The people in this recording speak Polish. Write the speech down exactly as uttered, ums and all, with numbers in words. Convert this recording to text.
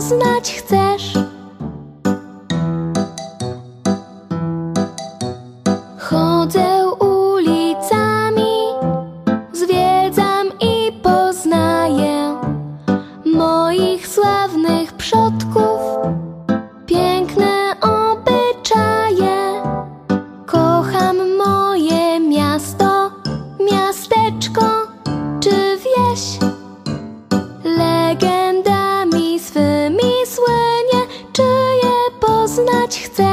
poznać chcesz? Chodzę ulicami, zwiedzam i poznaję moich sławnych przodków, piękne obyczaje. Kocham moje miasto, miasteczko czy wieś. Legendami swymi słynie, czy je poznać chcesz?